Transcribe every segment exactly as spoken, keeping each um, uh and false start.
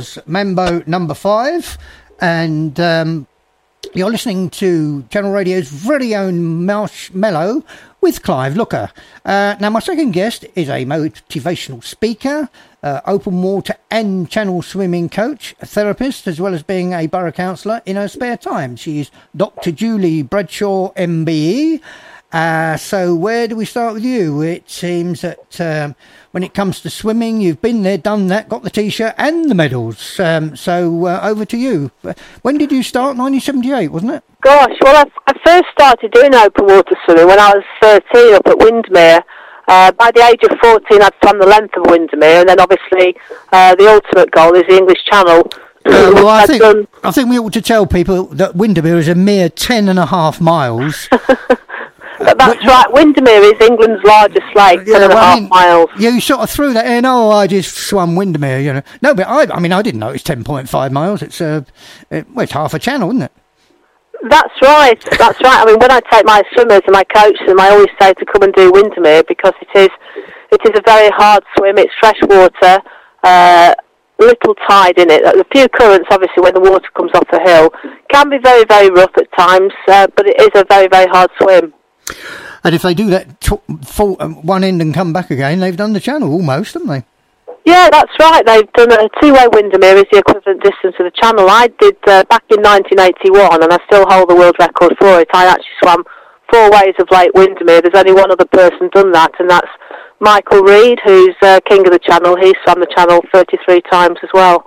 was Mambo number five, and um, you're listening to Channel Radio's very own Marshmallow with Clive Looker. Uh, now, my second guest is a motivational speaker, uh, open water and channel swimming coach, a therapist, as well as being a borough councillor in her spare time. She is Doctor Julie Bradshaw, M B E. Uh, so where do we start with you? It seems that um, when it comes to swimming, you've been there, done that, got the T-shirt and the medals. Um, so uh, over to you. When did you start? nineteen seventy-eight, wasn't it? Gosh, well, I, I first started doing open water swimming when I was thirteen up at Windermere. Uh, by the age of fourteen, I'd swum the length of Windermere, and then obviously uh, the ultimate goal is the English Channel. Uh, well, I think, done... I think we ought to tell people that Windermere is a mere ten and a half miles. But that's uh, right, Windermere is England's largest lake, yeah, ten and well, a half I mean, miles. Yeah, you sort of threw that in, oh, I just swum Windermere, you know. No, but I I mean, I didn't know it's ten point five miles. It's, uh, it, well, it's half a channel, isn't it? That's right, that's right. I mean, when I take my swimmers and my coach them, I always say to come and do Windermere because it is, it is a very hard swim, it's fresh water, uh, little tide in it. A few currents, obviously, when the water comes off the hill. Can be very, very rough at times, uh, but it is a very, very hard swim. And if they do that t- full, um, one end and come back again, they've done the channel almost, haven't they? Yeah, that's right. They've done a two-way Windermere is the equivalent distance of the channel. I did uh, back in nineteen eighty-one, and I still hold the world record for it. I actually swam four ways of Lake Windermere. There's only one other person done that, and that's Michael Reed, who's uh, king of the channel. He swam the channel thirty-three times as well.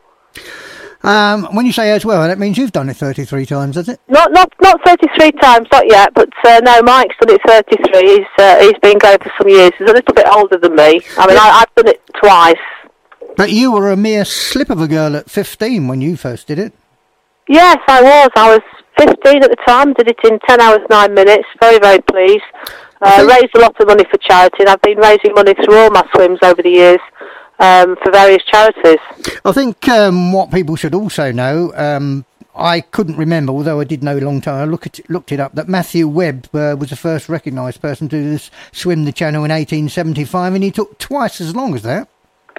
Um, when you say as well, that means you've done it thirty-three times, does it? Not not not thirty-three times, not yet, but uh, no, Mike's done it thirty-three. He's uh, he's been going for some years. He's a little bit older than me. I mean, yeah. I, I've done it twice. But you were a mere slip of a girl at fifteen when you first did it. Yes, I was. I was fifteen at the time, did it in ten hours, nine minutes. Very, very pleased. Uh, think... Raised a lot of money for charity, and I've been raising money through all my swims over the years. Um, for various charities. I think um, what people should also know, um, I couldn't remember, although I did know a long time, I look at it, looked it up, that Matthew Webb uh, was the first recognised person to this, swim the channel in eighteen seventy-five, and he took twice as long as that.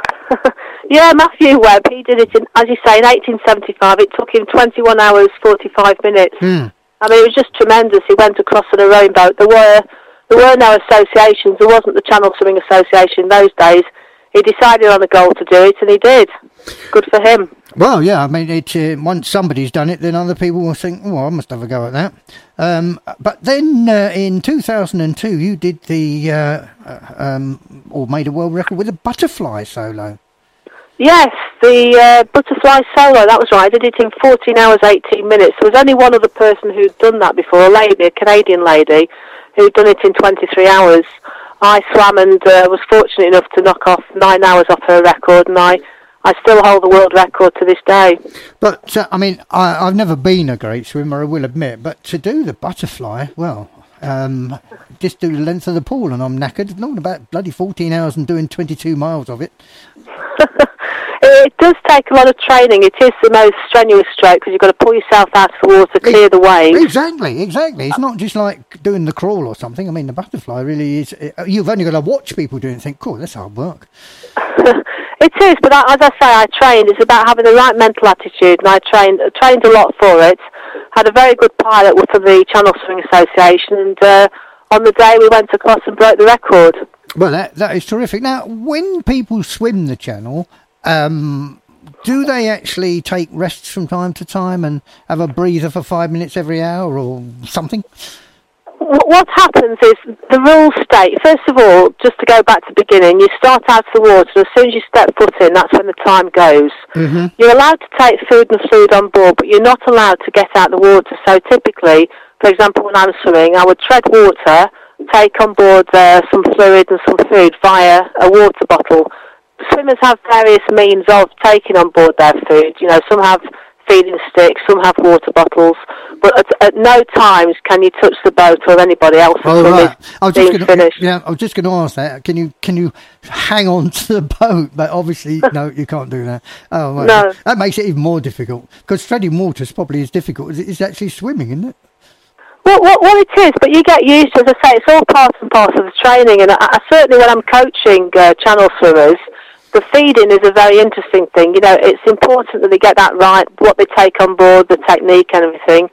Yeah, Matthew Webb, he did it, in, as you say, in eighteen seventy-five. It took him twenty-one hours, forty-five minutes. Mm. I mean, it was just tremendous. He went across on a rowing boat. There were, there were no associations. There wasn't the Channel Swimming Association in those days. He decided on a goal to do it, and he did. Good for him. Well, yeah, I mean, it, uh, once somebody's done it, then other people will think, oh, I must have a go at that. Um, but then uh, in two thousand two, you did the, uh, um, or made a world record with a butterfly solo. Yes, the uh, butterfly solo, that was right. I did it in fourteen hours, eighteen minutes. There was only one other person who'd done that before, a lady, a Canadian lady, who'd done it in twenty-three hours. I swam and uh, was fortunate enough to knock off nine hours off her record, and I, I still hold the world record to this day. But, uh, I mean, I, I've never been a great swimmer, I will admit, but to do the butterfly, well, um, just do the length of the pool and I'm knackered. Not about bloody fourteen hours and doing twenty-two miles of it. It does take a lot of training. It is the most strenuous stroke because you've got to pull yourself out of the water, clear the waves. Exactly, exactly. It's not just like doing the crawl or something. I mean, the butterfly really is... You've only got to watch people do it and think, cool, that's hard work. It is, but as I say, I trained. It's about having the right mental attitude, and I trained trained a lot for it. Had a very good pilot for the Channel Swimming Association, and uh, on the day we went across and broke the record. Well, that that is terrific. Now, when people swim the channel... Um, do they actually take rests from time to time and have a breather for five minutes every hour or something? What happens is the rules state, first of all, just to go back to the beginning, you start out of the water, and as soon as you step foot in, that's when the time goes. Mm-hmm. You're allowed to take food and fluid on board, but you're not allowed to get out of the water. So typically, for example, when I'm swimming, I would tread water, take on board uh, some fluid and some food via a water bottle. Swimmers have various means of taking on board their food. You know, some have feeding sticks, some have water bottles, but at, at no times can you touch the boat or anybody else oh, until right. it's I was just being gonna, finished. Yeah, I was just going to ask that. Can you can you hang on to the boat? But obviously, no, you can't do that. Oh, right. No. That makes it even more difficult because treading water is probably as difficult as it is actually swimming, isn't it? Well, well, well, it is, but you get used to it. As I say, it's all part and parcel of the training, and I, I certainly when I'm coaching uh, channel swimmers, the feeding is a very interesting thing. You know, it's important that they get that right, what they take on board, the technique and everything.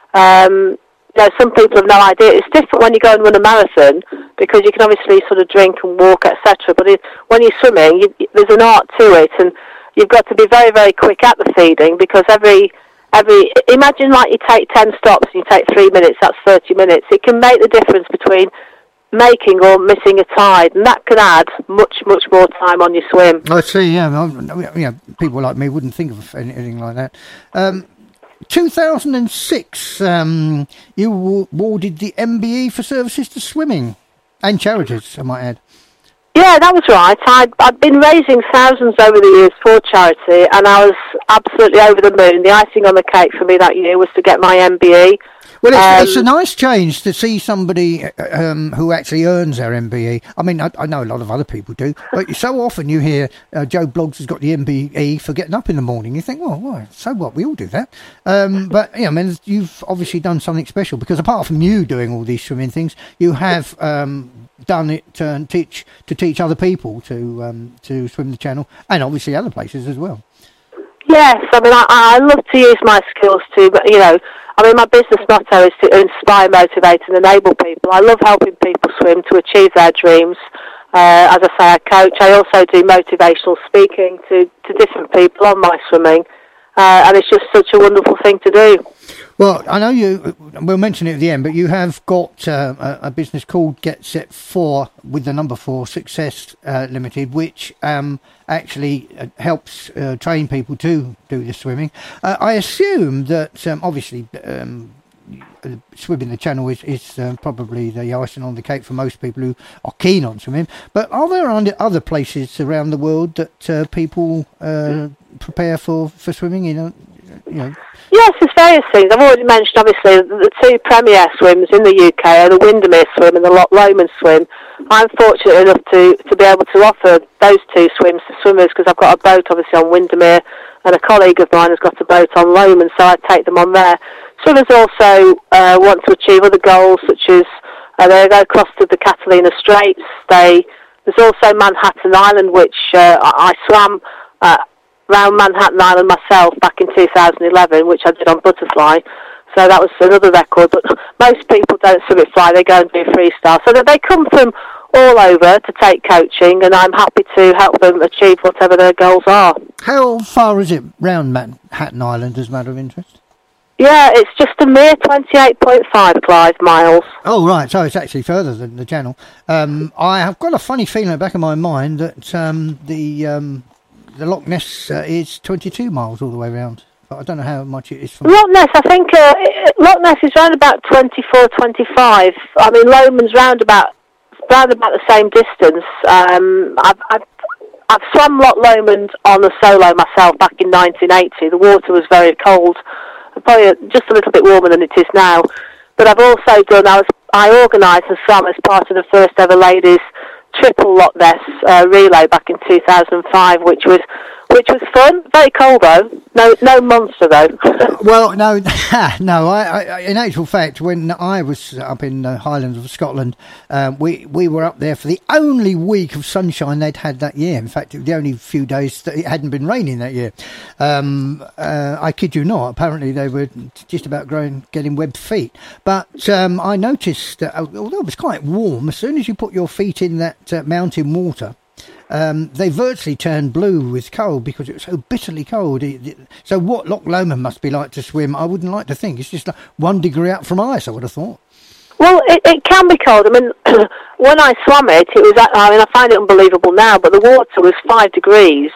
Um, you know, some people have no idea. It's different when you go and run a marathon because you can obviously sort of drink and walk, et cetera. But it, when you're swimming, you, there's an art to it, and you've got to be very, very quick at the feeding because every every imagine like you take ten stops and you take three minutes. That's thirty minutes. It can make the difference between making or missing a tide, and that can add much, much more time on your swim. I see. Yeah, I, yeah. People like me wouldn't think of anything like that. Um, two thousand six, um, you awarded the M B E for services to swimming and charities, I might add. Yeah, that was right. I'd, I'd been raising thousands over the years for charity, and I was absolutely over the moon. The icing on the cake for me that year was to get my M B E. Well, it's, um, it's a nice change to see somebody um, who actually earns their M B E. I mean, I, I know a lot of other people do, but so often you hear uh, Joe Bloggs has got the M B E for getting up in the morning. You think, well, well so what? We all do that. Um, but, yeah, I mean, you've obviously done something special because apart from you doing all these swimming things, you have um, done it to teach to teach other people to um, to swim the channel and obviously other places as well. Yes, I mean, I, I love to use my skills to, but, you know, I mean, my business motto is to inspire, motivate and enable people. I love helping people swim to achieve their dreams. Uh, as I say, I coach. I also do motivational speaking to, to different people on my swimming. Uh, and it's just such a wonderful thing to do. Well, I know you, we'll mention it at the end, but you have got uh, a, a business called Get Set four with the number four, Success uh, Limited, which um, actually uh, helps uh, train people to do the swimming. Uh, I assume that, um, obviously, um, swimming the channel is, is uh, probably the icing on the cake for most people who are keen on swimming. But are there other places around the world that uh, people uh, prepare for, for swimming? You know, you know. Yes, there's various things. I've already mentioned, obviously, the two premier swims in the U K are the Windermere swim and the Loch Lomond swim. I'm fortunate enough to, to be able to offer those two swims to swimmers because I've got a boat, obviously, on Windermere, and a colleague of mine has got a boat on Lomond, so I take them on there. Swimmers also uh, want to achieve other goals, such as uh, they go across to the Catalina Straits. They, there's also Manhattan Island, which uh, I, I swam uh, around Manhattan Island myself back in two thousand eleven, which I did on butterfly. So that was another record. But most people don't swim it fly; they go and do freestyle. So that they come from all over to take coaching, and I'm happy to help them achieve whatever their goals are. How far is it round Manhattan Island, as a matter of interest? Yeah, it's just a mere twenty-eight point five, Clive, miles. Oh, right, so it's actually further than the channel. Um, I have got a funny feeling at the back of my mind that um, the um, the Loch Ness uh, is twenty-two miles all the way around. But I don't know how much it is from... Loch Ness, I think uh, Loch Ness is round about twenty-four, twenty-five. I mean, Lomond's round about, round about the same distance. Um, I've, I've, I've swum Loch Lomond on a solo myself back in nineteen eighty. The water was very cold. Probably just a little bit warmer than it is now. But I've also done, I was, I organised and swam as part of the first ever ladies triple Loch Ness uh, relay back in two thousand five, which was which was fun. Very cold though. No, no monster though. Well, no, no. I, I, in actual fact, when I was up in the Highlands of Scotland, um, we we were up there for the only week of sunshine they'd had that year. In fact, the only few days that it hadn't been raining that year. Um, uh, I kid you not. Apparently, they were just about growing, getting webbed feet. But um, I noticed that although it was quite warm, as soon as you put your feet in that uh, mountain water, Um, they virtually turned blue with cold because it was so bitterly cold. It, it, so what Loch Lomond must be like to swim, I wouldn't like to think. It's just like one degree up from ice, I would have thought. Well, it, it can be cold. I mean, when I swam it, it was, I mean, I find it unbelievable now, but the water was five degrees.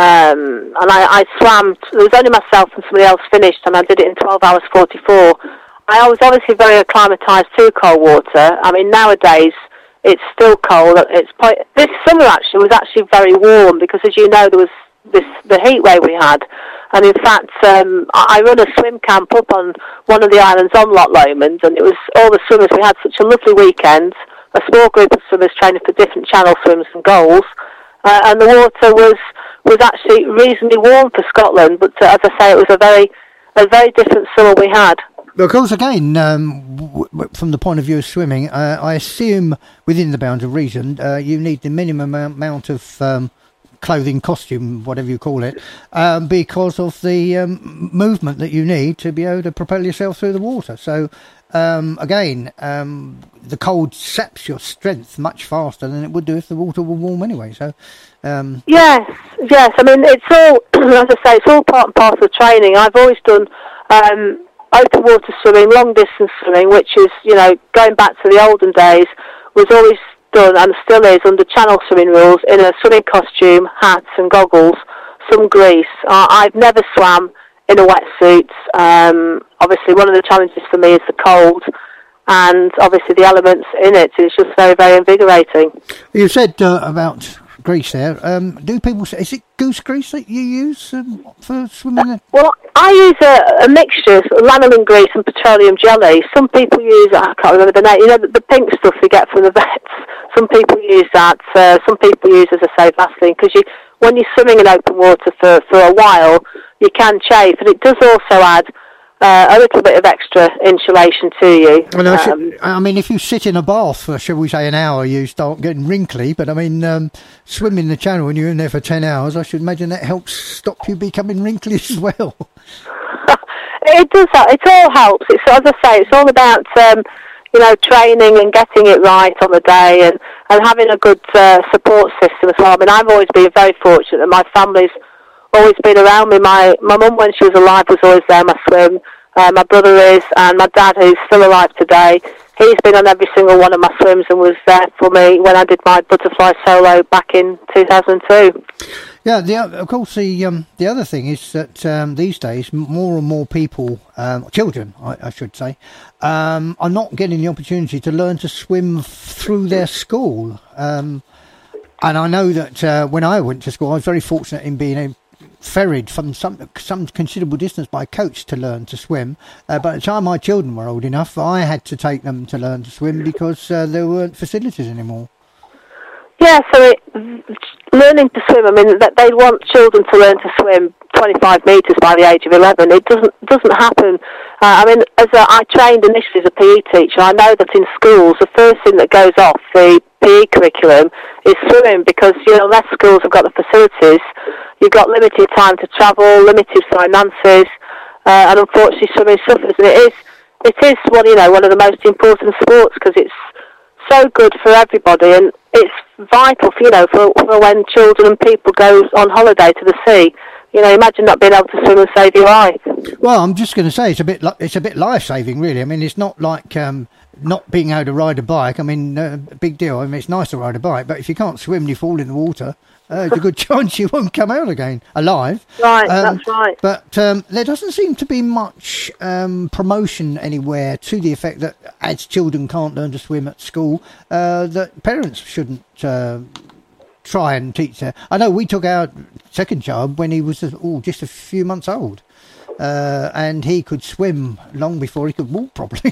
Um, and I, I swam, there was only myself and somebody else finished, and I did it in twelve hours forty-four. I was obviously very acclimatised to cold water. I mean, nowadays, it's still cold. It's quite, this summer actually was actually very warm because, as you know, there was this the heat wave we had, and in fact, um, I, I run a swim camp up on one of the islands on Loch Lomond, and it was all the swimmers. We had such a lovely weekend. A small group of swimmers training for different channel swims and goals, uh, and the water was was actually reasonably warm for Scotland. But uh, as I say, it was a very a very different summer we had. Of course, again, um, w- w- from the point of view of swimming, uh, I assume within the bounds of reason, uh, you need the minimum amount of um, clothing, costume, whatever you call it, um, because of the um, movement that you need to be able to propel yourself through the water. So, um, again, um, the cold saps your strength much faster than it would do if the water were warm anyway. So, um, yes, yes. I mean, it's all, as I say, it's all part and parcel of training. I've always done um, open water swimming, long distance swimming, which is, you know, going back to the olden days, was always done and still is under channel swimming rules in a swimming costume, hats and goggles, some grease. Uh, I've never swam in a wetsuit. Um, obviously, one of the challenges for me is the cold, and obviously the elements in it is just very, very invigorating. You said uh, about grease there. Um, do people say, is it goose grease that you use um, for swimming? Uh, well, I use a, a mixture of lanolin grease and petroleum jelly. Some people use, I can't remember the name, you know, the, the pink stuff we get from the vets. Some people use that. Uh, some people use, as I say, Vaseline, because you, when you're swimming in open water for, for a while, you can chafe, and it does also add uh, a little bit of extra insulation to you. Well, I, um, should, I mean, if you sit in a bath for, shall we say, an hour, you start getting wrinkly. But I mean, um, swimming the channel when you're in there for ten hours, I should imagine that helps stop you becoming wrinkly as well. It does. It all helps. It's, as I say, it's all about um, you know, training and getting it right on the day, and, and having a good uh, support system as well. I mean, I've always been very fortunate that my family's always been around me. My my mum, when she was alive, was always there. My swim. Uh, my brother is, and my dad, who's still alive today, he's been on every single one of my swims and was there for me when I did my butterfly solo back in two thousand two. Yeah, the, of course, the um, the other thing is that um, these days more and more people, um, children, I, I should say, um, are not getting the opportunity to learn to swim f- through their school. Um, and I know that uh, when I went to school, I was very fortunate in being a ferried from some some considerable distance by coach to learn to swim. Uh, by the time my children were old enough, I had to take them to learn to swim because uh, there weren't facilities anymore. Yeah, so it, learning to swim, I mean, that they want children to learn to swim twenty-five metres by the age of eleven. It doesn't doesn't happen. Uh, I mean, as a, I trained initially as a P E teacher, I know that in schools, the first thing that goes off the P E curriculum is swimming, because, you know, less schools have got the facilities. You've got limited time to travel, limited finances, uh, and unfortunately swimming suffers. And it is, it is one, you know, one of the most important sports, because it's so good for everybody, and it's vital for, you know, for, for when children and people go on holiday to the sea. You know, imagine not being able to swim and save your life. Well, I'm just going to say it's a bit li- it's a bit life saving, really. I mean, it's not like um, not being able to ride a bike. I mean, uh, big deal. I mean, it's nice to ride a bike, but if you can't swim and you fall in the water, uh, it's a good chance you won't come out again alive. Right, um, that's right. But um, there doesn't seem to be much um, promotion anywhere to the effect that as children can't learn to swim at school, uh, that parents shouldn't uh, try and teach her. I know we took our second child when he was oh, just a few months old, uh, and he could swim long before he could walk properly.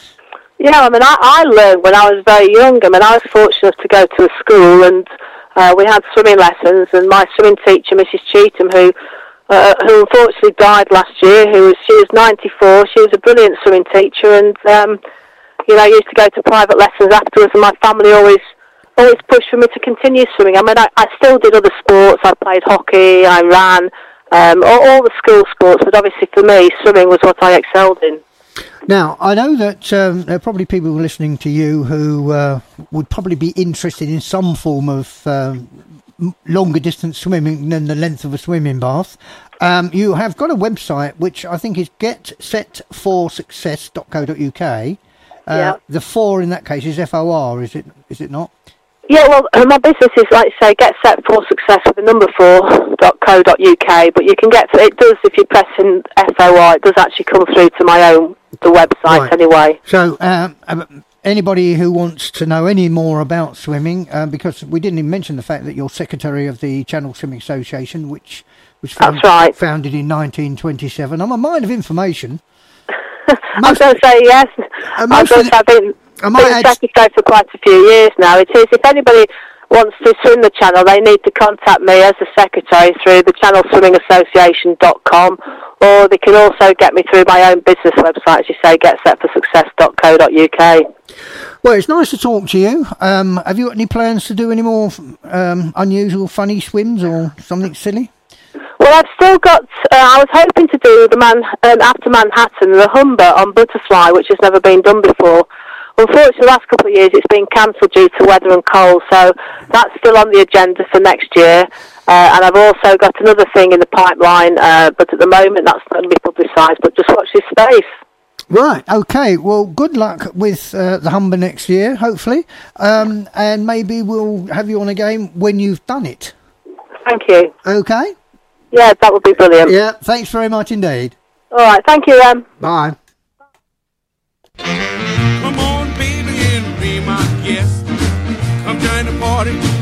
Yeah, I mean, I, I learned when I was very young. I mean, I was fortunate to go to a school, and uh, we had swimming lessons, and my swimming teacher, Missus Cheetham, who uh, who unfortunately died last year, who was she was ninety-four, she was a brilliant swimming teacher, and um, you know, I used to go to private lessons afterwards, and my family always always pushed for me to continue swimming. I mean, I, I still did other sports. I played hockey, I ran, um, all, all the school sports, but obviously for me, swimming was what I excelled in. Now, I know that um, there are probably people listening to you who uh, would probably be interested in some form of um, longer distance swimming than the length of a swimming bath. Um, you have got a website which I think is get set for success dot co dot uk. Uh, yeah. The four in that case is F O R, is it? Is it not? Yeah, well, my business is, like you say, Get Set for Success with the number four dot co dot uk, but you can get to it, does, if you press in F O R, it does actually come through to my own, the website right. Anyway. So, um, anybody who wants to know any more about swimming, uh, because we didn't even mention the fact that you're secretary of the Channel Swimming Association, which was found, That's right. founded in nineteen twenty-seven. I'm a mine of information. I was going to say yes. Uh, I was going to say I've been, been secretary for quite a few years now. It is, if anybody wants to swim the channel, they need to contact me as a secretary through the channel swimming association dot com, or they can also get me through my own business website, as you say, get set for success dot co dot uk. Well, it's nice to talk to you. Um, have you got any plans to do any more um, unusual, funny swims or something silly? Well, I've still got, uh, I was hoping to do the man um, after Manhattan, the Humber on Butterfly, which has never been done before. Unfortunately, the last couple of years it's been cancelled due to weather and cold, so that's still on the agenda for next year. Uh, and I've also got another thing in the pipeline, uh, but at the moment that's not going to be publicised, but just watch this space. Right, okay. Well, good luck with uh, the Humber next year, hopefully. Um, and maybe we'll have you on again when you've done it. Thank you. Okay? Yeah, that would be brilliant. Yeah, thanks very much indeed. All right, thank you, then. Bye. Come on, baby, and be my guest. Come join the party.